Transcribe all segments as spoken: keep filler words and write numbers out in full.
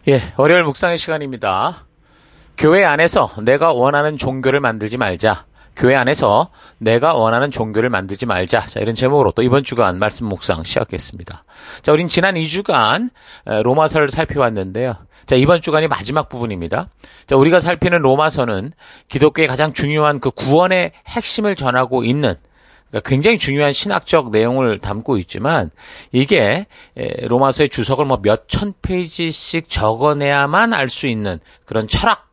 예, 월요일 묵상의 시간입니다. 교회 안에서 내가 원하는 종교를 만들지 말자. 교회 안에서 내가 원하는 종교를 만들지 말자. 자, 이런 제목으로 또 이번 주간 말씀 묵상 시작했습니다. 자, 우린 지난 이 주간 로마서를 살펴왔는데요. 자, 이번 주간이 마지막 부분입니다. 자, 우리가 살피는 로마서는 기독교의 가장 중요한 그 구원의 핵심을 전하고 있는, 그러니까 굉장히 중요한 신학적 내용을 담고 있지만, 이게 로마서의 주석을 뭐 몇천 페이지씩 적어내야만 알 수 있는 그런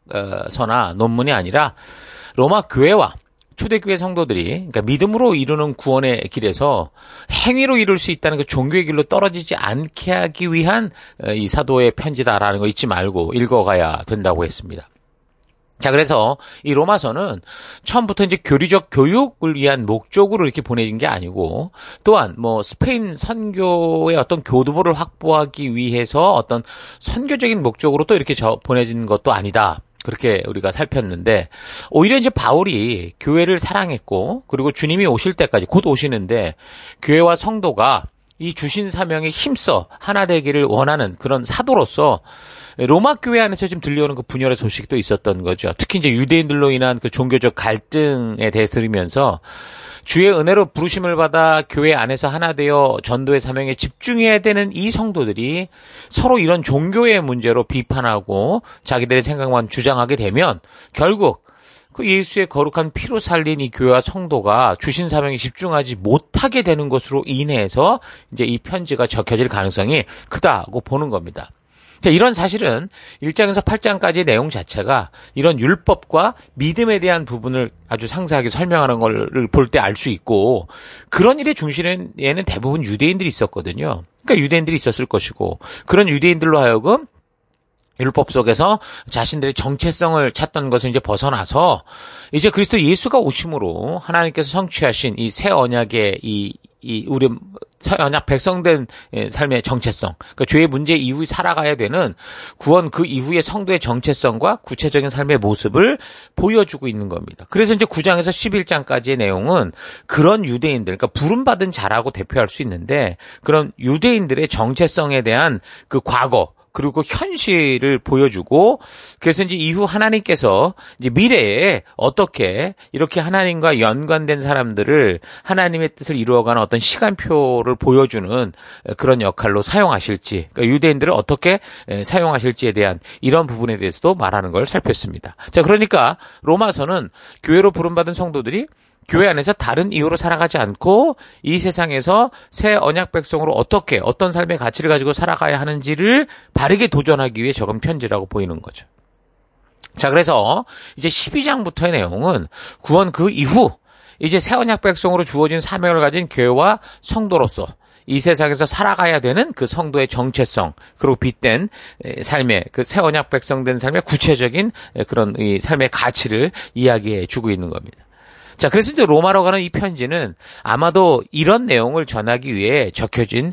철학서나 논문이 아니라 로마 교회와 초대교회 성도들이, 그러니까 믿음으로 이루는 구원의 길에서 행위로 이룰 수 있다는 그 종교의 길로 떨어지지 않게 하기 위한 이 사도의 편지다라는 거 잊지 말고 읽어가야 된다고 했습니다. 자, 그래서 이 로마서는 처음부터 이제 교리적 교육을 위한 목적으로 이렇게 보내진 게 아니고, 또한 뭐 스페인 선교의 어떤 교두보를 확보하기 위해서 어떤 선교적인 목적으로 또 이렇게 저 보내진 것도 아니다. 그렇게 우리가 살폈는데, 오히려 이제 바울이 교회를 사랑했고, 그리고 주님이 오실 때까지 곧 오시는데 교회와 성도가 이 주신 사명에 힘써 하나 되기를 원하는 그런 사도로서 로마 교회 안에서 지금 들려오는 그 분열의 소식도 있었던 거죠. 특히 이제 유대인들로 인한 그 종교적 갈등에 대해 들으면서 주의 은혜로 부르심을 받아 교회 안에서 하나 되어 전도의 사명에 집중해야 되는 이 성도들이 서로 이런 종교의 문제로 비판하고 자기들의 생각만 주장하게 되면 결국 그 예수의 거룩한 피로 살린 이 교회와 성도가 주신 사명에 집중하지 못하게 되는 것으로 인해서 이제 이 편지가 적혀질 가능성이 크다고 보는 겁니다. 자, 이런 사실은 일 장에서 팔 장까지의 내용 자체가 이런 율법과 믿음에 대한 부분을 아주 상세하게 설명하는 걸 볼 때 알 수 있고, 그런 일의 중심에는 대부분 유대인들이 있었거든요. 그러니까 유대인들이 있었을 것이고, 그런 유대인들로 하여금 율법 속에서 자신들의 정체성을 찾던 것을 이제 벗어나서 이제 그리스도 예수가 오심으로 하나님께서 성취하신 이 새 언약의 이, 이 우리 새 언약 백성된 삶의 정체성, 그러니까 죄의 문제 이후에 살아가야 되는 구원 그 이후의 성도의 정체성과 구체적인 삶의 모습을 보여주고 있는 겁니다. 그래서 이제 구 장에서 십일 장까지의 내용은 그런 유대인들, 그러니까 부름받은 자라고 대표할 수 있는데 그런 유대인들의 정체성에 대한 그 과거 그리고 현실을 보여주고, 그래서 이제 이후 하나님께서 이제 미래에 어떻게 이렇게 하나님과 연관된 사람들을 하나님의 뜻을 이루어가는 어떤 시간표를 보여주는 그런 역할로 사용하실지, 그러니까 유대인들을 어떻게 사용하실지에 대한 이런 부분에 대해서도 말하는 걸 살폈습니다. 자, 그러니까 로마서는 교회로 부름받은 성도들이 교회 안에서 다른 이유로 살아가지 않고 이 세상에서 새 언약 백성으로 어떻게 어떤 삶의 가치를 가지고 살아가야 하는지를 바르게 도전하기 위해 적은 편지라고 보이는 거죠. 자, 그래서 이제 십이 장부터의 내용은 구원 그 이후 이제 새 언약 백성으로 주어진 사명을 가진 교회와 성도로서 이 세상에서 살아가야 되는 그 성도의 정체성, 그리고 빗댄 삶의 그 새 언약 백성된 삶의 구체적인 그런 이 삶의 가치를 이야기해 주고 있는 겁니다. 자, 그래서 이제 로마로 가는 이 편지는 아마도 이런 내용을 전하기 위해 적혀진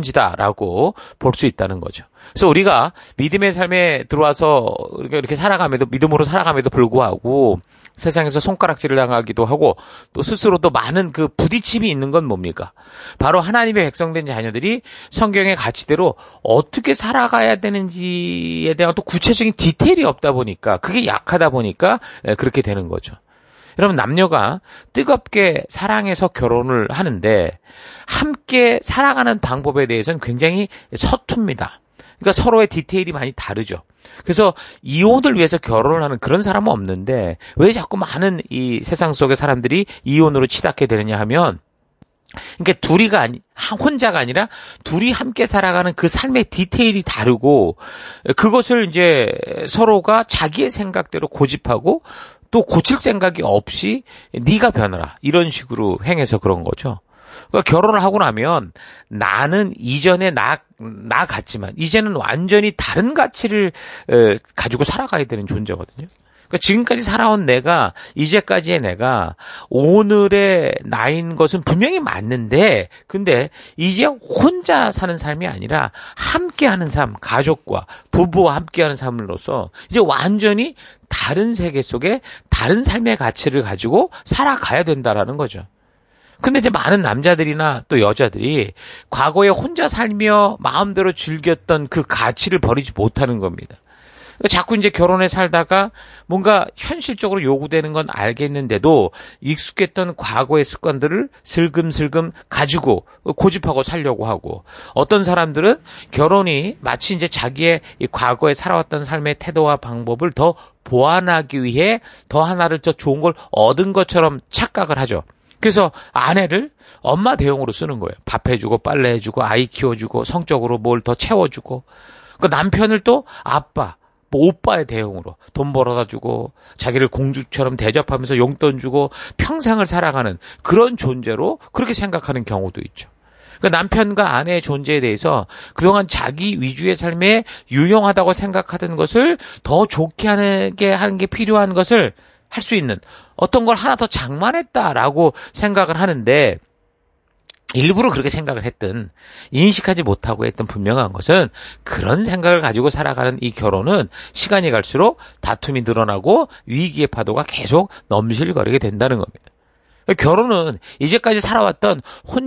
편지다라고 볼 수 있다는 거죠. 그래서 우리가 믿음의 삶에 들어와서 이렇게 살아감에도, 믿음으로 살아감에도 불구하고 세상에서 손가락질을 당하기도 하고 또 스스로도 많은 그 부딪힘이 있는 건 뭡니까? 바로 하나님의 백성된 자녀들이 성경의 가치대로 어떻게 살아가야 되는지에 대한 또 구체적인 디테일이 없다 보니까, 그게 약하다 보니까 그렇게 되는 거죠. 여러분, 남녀가 뜨겁게 사랑해서 결혼을 하는데 함께 살아가는 방법에 대해서는 굉장히 서툽니다. 그러니까 서로의 디테일이 많이 다르죠. 그래서 이혼을 위해서 결혼을 하는 그런 사람은 없는데 왜 자꾸 많은 이 세상 속의 사람들이 이혼으로 치닫게 되느냐 하면, 그러니까 둘이가 아니, 혼자가 아니라 둘이 함께 살아가는 그 삶의 디테일이 다르고, 그것을 이제 서로가 자기의 생각대로 고집하고 또 고칠 생각이 없이 네가 변해라 이런 식으로 행해서 그런 거죠. 그러니까 결혼을 하고 나면 나는 이전에 나, 나 같지만 이제는 완전히 다른 가치를 에, 가지고 살아가야 되는 존재거든요. 그러니까 지금까지 살아온 내가, 이제까지의 내가 오늘의 나인 것은 분명히 맞는데, 근데 이제 혼자 사는 삶이 아니라 함께하는 삶, 가족과 부부와 함께하는 삶으로서 이제 완전히 다른 세계 속에 다른 삶의 가치를 가지고 살아가야 된다라는 거죠. 근데 이제 많은 남자들이나 또 여자들이 과거에 혼자 살며 마음대로 즐겼던 그 가치를 버리지 못하는 겁니다. 자꾸 이제 결혼에 살다가 뭔가 현실적으로 요구되는 건 알겠는데도 익숙했던 과거의 습관들을 슬금슬금 가지고 고집하고 살려고 하고, 어떤 사람들은 결혼이 마치 이제 자기의 이 과거에 살아왔던 삶의 태도와 방법을 더 보완하기 위해 더 하나를 더 좋은 걸 얻은 것처럼 착각을 하죠. 그래서 아내를 엄마 대용으로 쓰는 거예요. 밥 해주고 빨래 해주고 아이 키워주고 성적으로 뭘 더 채워주고, 그 남편을 또 아빠, 뭐 오빠의 대용으로 돈 벌어다 주고 자기를 공주처럼 대접하면서 용돈 주고 평생을 살아가는 그런 존재로 그렇게 생각하는 경우도 있죠. 그러니까 남편과 아내의 존재에 대해서 그동안 자기 위주의 삶에 유용하다고 생각하던 것을 더 좋게 하는 게 하는 게 필요한 것을 할 수 있는 어떤 걸 하나 더 장만했다라고 생각을 하는데, 일부러 그렇게 생각을 했든 인식하지 못하고 했던 분명한 것은, 그런 생각을 가지고 살아가는 이 결혼은 시간이 갈수록 다툼이 늘어나고 위기의 파도가 계속 넘실거리게 된다는 겁니다. 결혼은 이제까지 살아왔던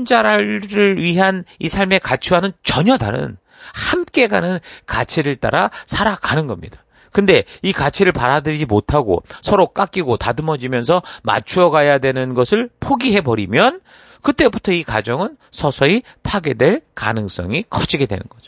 혼자를 위한 이 삶의 가치와는 전혀 다른 함께 가는 가치를 따라 살아가는 겁니다. 근데 이 가치를 받아들이지 못하고 서로 깎이고 다듬어지면서 맞추어 가야 되는 것을 포기해버리면 그때부터 이 가정은 서서히 파괴될 가능성이 커지게 되는 거죠.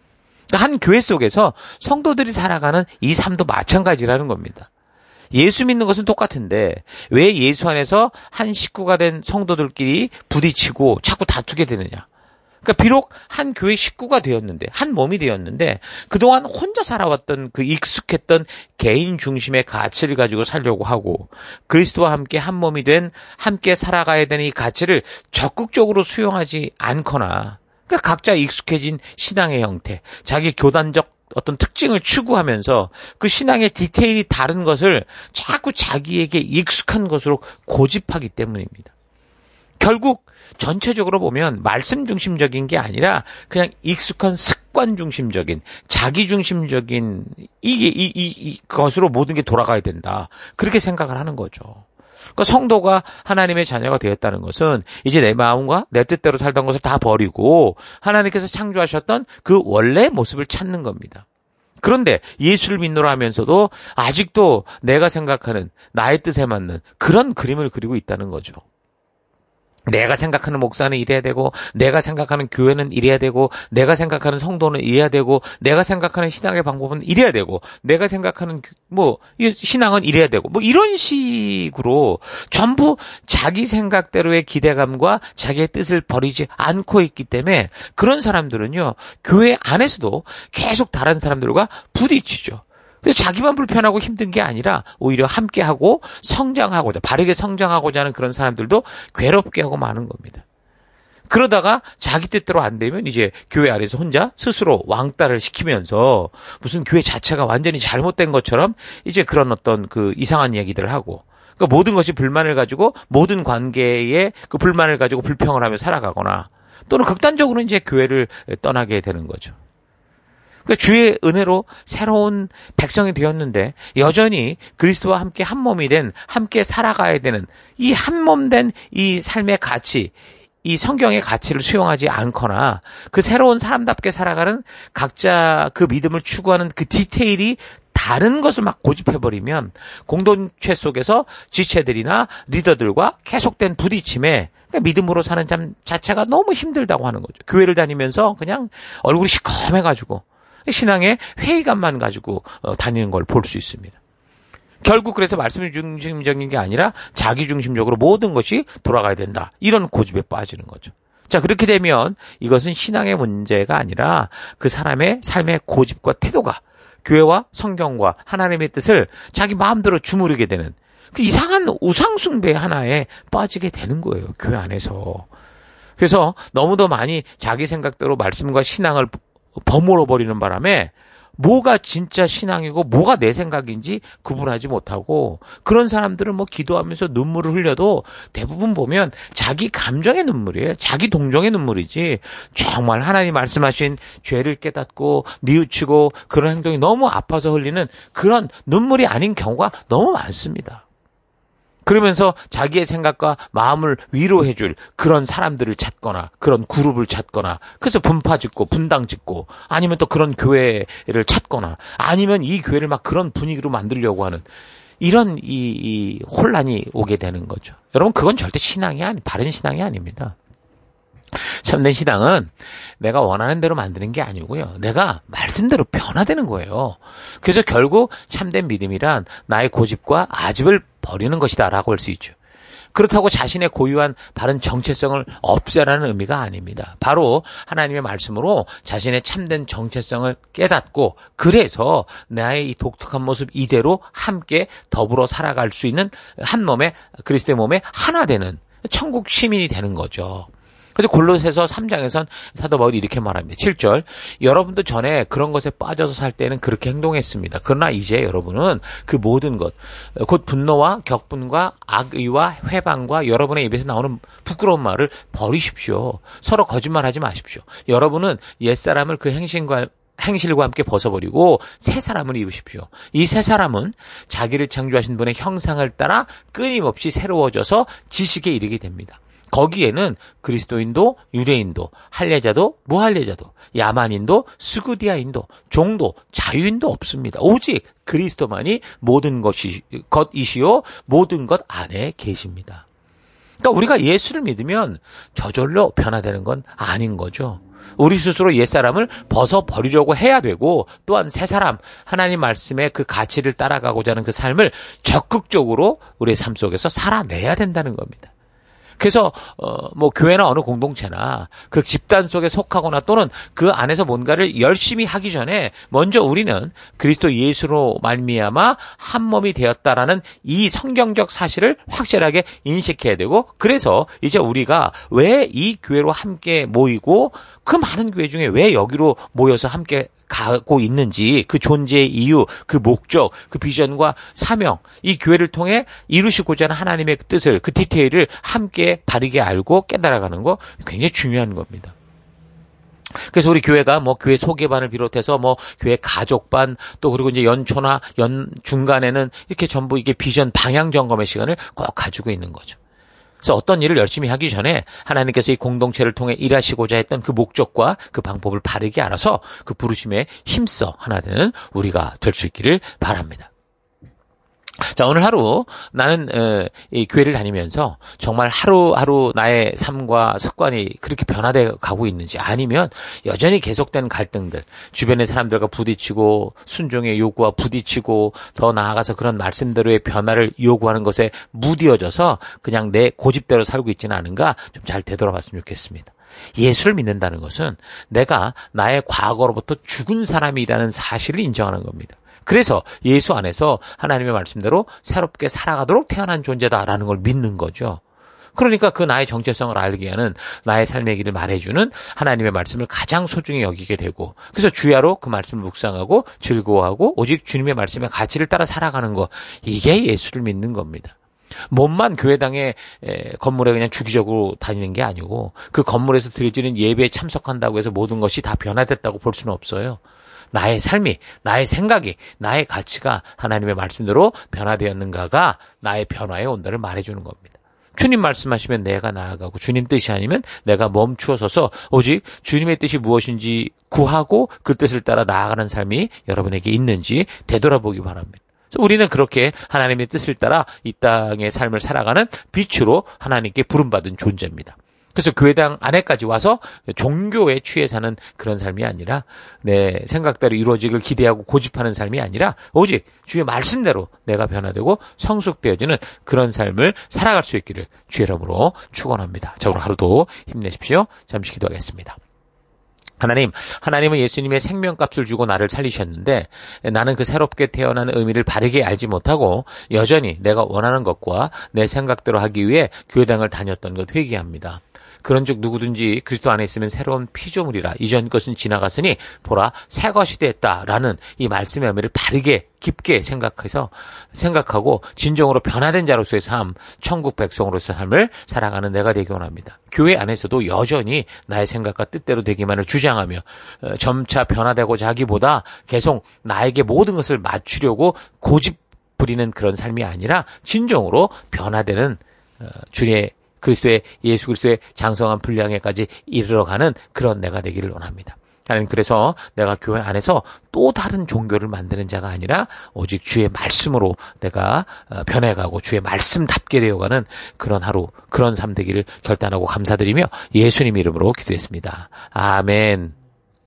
한 교회 속에서 성도들이 살아가는 이 삶도 마찬가지라는 겁니다. 예수 믿는 것은 똑같은데 왜 예수 안에서 한 식구가 된 성도들끼리 부딪히고 자꾸 다투게 되느냐. 그러니까 비록 한 교회 식구가 되었는데, 한 몸이 되었는데 그동안 혼자 살아왔던 그 익숙했던 개인 중심의 가치를 가지고 살려고 하고, 그리스도와 함께 한 몸이 된 함께 살아가야 되는 이 가치를 적극적으로 수용하지 않거나, 그러니까 각자 익숙해진 신앙의 형태, 자기 교단적 어떤 특징을 추구하면서 그 신앙의 디테일이 다른 것을 자꾸 자기에게 익숙한 것으로 고집하기 때문입니다. 결국 전체적으로 보면 말씀 중심적인 게 아니라 그냥 익숙한 습관 중심적인, 자기 중심적인 이게 이, 이, 이 것으로 모든 게 돌아가야 된다. 그렇게 생각을 하는 거죠. 그러니까 성도가 하나님의 자녀가 되었다는 것은 이제 내 마음과 내 뜻대로 살던 것을 다 버리고 하나님께서 창조하셨던 그 원래의 모습을 찾는 겁니다. 그런데 예수를 믿노라 하면서도 아직도 내가 생각하는 나의 뜻에 맞는 그런 그림을 그리고 있다는 거죠. 내가 생각하는 목사는 이래야 되고, 내가 생각하는 교회는 이래야 되고, 내가 생각하는 성도는 이래야 되고, 내가 생각하는 신앙의 방법은 이래야 되고, 내가 생각하는 뭐 신앙은 이래야 되고, 뭐 이런 식으로 전부 자기 생각대로의 기대감과 자기의 뜻을 버리지 않고 있기 때문에 그런 사람들은요, 교회 안에서도 계속 다른 사람들과 부딪히죠. 그래서 자기만 불편하고 힘든 게 아니라 오히려 함께하고 성장하고자, 바르게 성장하고자 하는 그런 사람들도 괴롭게 하고 마는 겁니다. 그러다가 자기 뜻대로 안 되면 이제 교회 안에서 혼자 스스로 왕따를 시키면서 무슨 교회 자체가 완전히 잘못된 것처럼 이제 그런 어떤 그 이상한 얘기들을 하고, 그러니까 모든 것이 불만을 가지고 모든 관계에 그 불만을 가지고 불평을 하며 살아가거나, 또는 극단적으로 이제 교회를 떠나게 되는 거죠. 그러니까 주의 은혜로 새로운 백성이 되었는데 여전히 그리스도와 함께 한 몸이 된, 함께 살아가야 되는 이 한 몸 된 이 삶의 가치, 이 성경의 가치를 수용하지 않거나 그 새로운 사람답게 살아가는 각자 그 믿음을 추구하는 그 디테일이 다른 것을 막 고집해버리면 공동체 속에서 지체들이나 리더들과 계속된 부딪힘에, 그러니까 믿음으로 사는 삶 자체가 너무 힘들다고 하는 거죠. 교회를 다니면서 그냥 얼굴이 시커매가지고 신앙의 회의감만 가지고 다니는 걸 볼 수 있습니다. 결국 그래서 말씀 중심적인 게 아니라 자기 중심적으로 모든 것이 돌아가야 된다. 이런 고집에 빠지는 거죠. 자, 그렇게 되면 이것은 신앙의 문제가 아니라 그 사람의 삶의 고집과 태도가 교회와 성경과 하나님의 뜻을 자기 마음대로 주무르게 되는 그 이상한 우상숭배 하나에 빠지게 되는 거예요. 교회 안에서. 그래서 너무도 많이 자기 생각대로 말씀과 신앙을 버무러 버리는 바람에 뭐가 진짜 신앙이고 뭐가 내 생각인지 구분하지 못하고, 그런 사람들은 뭐 기도하면서 눈물을 흘려도 대부분 보면 자기 감정의 눈물이에요. 자기 동정의 눈물이지 정말 하나님 말씀하신 죄를 깨닫고 뉘우치고 그런 행동이 너무 아파서 흘리는 그런 눈물이 아닌 경우가 너무 많습니다. 그러면서 자기의 생각과 마음을 위로해줄 그런 사람들을 찾거나 그런 그룹을 찾거나 그래서 분파 짓고 분당 짓고 아니면 또 그런 교회를 찾거나 아니면 이 교회를 막 그런 분위기로 만들려고 하는 이런 이, 이 혼란이 오게 되는 거죠. 여러분 그건 절대 신앙이 아니 바른 신앙이 아닙니다. 참된 신앙은 내가 원하는 대로 만드는 게 아니고요. 내가 말씀대로 변화되는 거예요. 그래서 결국 참된 믿음이란 나의 고집과 아집을 버리는 것이다라고 할 수 있죠. 그렇다고 자신의 고유한 바른 정체성을 없애라는 의미가 아닙니다. 바로 하나님의 말씀으로 자신의 참된 정체성을 깨닫고 그래서 나의 이 독특한 모습 이대로 함께 더불어 살아갈 수 있는 한 몸에 그리스도의 몸에 하나 되는 천국 시민이 되는 거죠. 그래서 골로새서 삼 장에선 사도 바울이 이렇게 말합니다. 칠 절 여러분도 전에 그런 것에 빠져서 살 때는 그렇게 행동했습니다. 그러나 이제 여러분은 그 모든 것, 곧 분노와 격분과 악의와 회방과 여러분의 입에서 나오는 부끄러운 말을 버리십시오. 서로 거짓말하지 마십시오. 여러분은 옛사람을 그 행실과 행실과 함께 벗어버리고 새 사람을 입으십시오. 이 새 사람은 자기를 창조하신 분의 형상을 따라 끊임없이 새로워져서 지식에 이르게 됩니다. 거기에는 그리스도인도 유대인도 할례자도 무할례자도 야만인도 스구디아인도 종도 자유인도 없습니다. 오직 그리스도만이 모든 것이 것이시요 모든 것 안에 계십니다. 그러니까 우리가 예수를 믿으면 저절로 변화되는 건 아닌 거죠. 우리 스스로 옛사람을 벗어버리려고 해야 되고 또한 새 사람 하나님 말씀의 그 가치를 따라가고자 하는 그 삶을 적극적으로 우리의 삶 속에서 살아내야 된다는 겁니다. 그래서 어, 뭐 교회나 어느 공동체나 그 집단 속에 속하거나 또는 그 안에서 뭔가를 열심히 하기 전에 먼저 우리는 그리스도 예수로 말미암아 한 몸이 되었다라는 이 성경적 사실을 확실하게 인식해야 되고 그래서 이제 우리가 왜 이 교회로 함께 모이고 그 많은 교회 중에 왜 여기로 모여서 함께 가고 있는지 그 존재의 이유, 그 목적, 그 비전과 사명, 이 교회를 통해 이루시고자 하는 하나님의 뜻을 그 디테일을 함께 바르게 알고 깨달아가는 거 굉장히 중요한 겁니다. 그래서 우리 교회가 뭐 교회 소개반을 비롯해서 뭐 교회 가족반 또 그리고 이제 연초나 연 중간에는 이렇게 전부 이게 비전 방향 점검의 시간을 꼭 가지고 있는 거죠. 그래서 어떤 일을 열심히 하기 전에 하나님께서 이 공동체를 통해 일하시고자 했던 그 목적과 그 방법을 바르게 알아서 그 부르심에 힘써 하나 되는 우리가 될 수 있기를 바랍니다. 자, 오늘 하루 나는 어, 이 교회를 다니면서 정말 하루하루 나의 삶과 습관이 그렇게 변화돼 가고 있는지 아니면 여전히 계속된 갈등들, 주변의 사람들과 부딪히고 순종의 요구와 부딪히고 더 나아가서 그런 말씀대로의 변화를 요구하는 것에 무디어져서 그냥 내 고집대로 살고 있지는 않은가 좀 잘 되돌아봤으면 좋겠습니다. 예수를 믿는다는 것은 내가 나의 과거로부터 죽은 사람이라는 사실을 인정하는 겁니다. 그래서 예수 안에서 하나님의 말씀대로 새롭게 살아가도록 태어난 존재다라는 걸 믿는 거죠. 그러니까 그 나의 정체성을 알게 하는 나의 삶의 길을 말해주는 하나님의 말씀을 가장 소중히 여기게 되고 그래서 주야로 그 말씀을 묵상하고 즐거워하고 오직 주님의 말씀의 가치를 따라 살아가는 거 이게 예수를 믿는 겁니다. 몸만 교회당의 건물에 그냥 주기적으로 다니는 게 아니고 그 건물에서 드려지는 예배에 참석한다고 해서 모든 것이 다 변화됐다고 볼 수는 없어요. 나의 삶이, 나의 생각이, 나의 가치가 하나님의 말씀대로 변화되었는가가 나의 변화의 온도를 말해주는 겁니다. 주님 말씀하시면 내가 나아가고 주님 뜻이 아니면 내가 멈추어 서서 오직 주님의 뜻이 무엇인지 구하고 그 뜻을 따라 나아가는 삶이 여러분에게 있는지 되돌아보기 바랍니다. 우리는 그렇게 하나님의 뜻을 따라 이 땅의 삶을 살아가는 빛으로 하나님께 부름받은 존재입니다. 그래서 교회당 안에까지 와서 종교에 취해 사는 그런 삶이 아니라 내 생각대로 이루어지길 기대하고 고집하는 삶이 아니라 오직 주의 말씀대로 내가 변화되고 성숙되어지는 그런 삶을 살아갈 수 있기를 주의 이름으로 축원합니다. 자, 오늘 하루도 힘내십시오. 잠시 기도하겠습니다. 하나님, 하나님은 예수님의 생명값을 주고 나를 살리셨는데 나는 그 새롭게 태어나는 의미를 바르게 알지 못하고 여전히 내가 원하는 것과 내 생각대로 하기 위해 교회당을 다녔던 것 회개합니다. 그런즉 누구든지 그리스도 안에 있으면 새로운 피조물이라 이전 것은 지나갔으니 보라 새 것이 됐다라는 이 말씀의 의미를 바르게 깊게 생각해서 생각하고 진정으로 변화된 자로서의 삶, 천국 백성으로서의 삶을 살아가는 내가 되기 원합니다. 교회 안에서도 여전히 나의 생각과 뜻대로 되기만을 주장하며 점차 변화되고자 하기보다 계속 나에게 모든 것을 맞추려고 고집 부리는 그런 삶이 아니라 진정으로 변화되는 어, 주의 그리스도의 예수 그리스도의 장성한 분량에까지 이르러가는 그런 내가 되기를 원합니다. 하나님, 그래서 내가 교회 안에서 또 다른 종교를 만드는 자가 아니라 오직 주의 말씀으로 내가 변해가고 주의 말씀답게 되어가는 그런 하루, 그런 삶 되기를 결단하고 감사드리며 예수님 이름으로 기도했습니다. 아멘.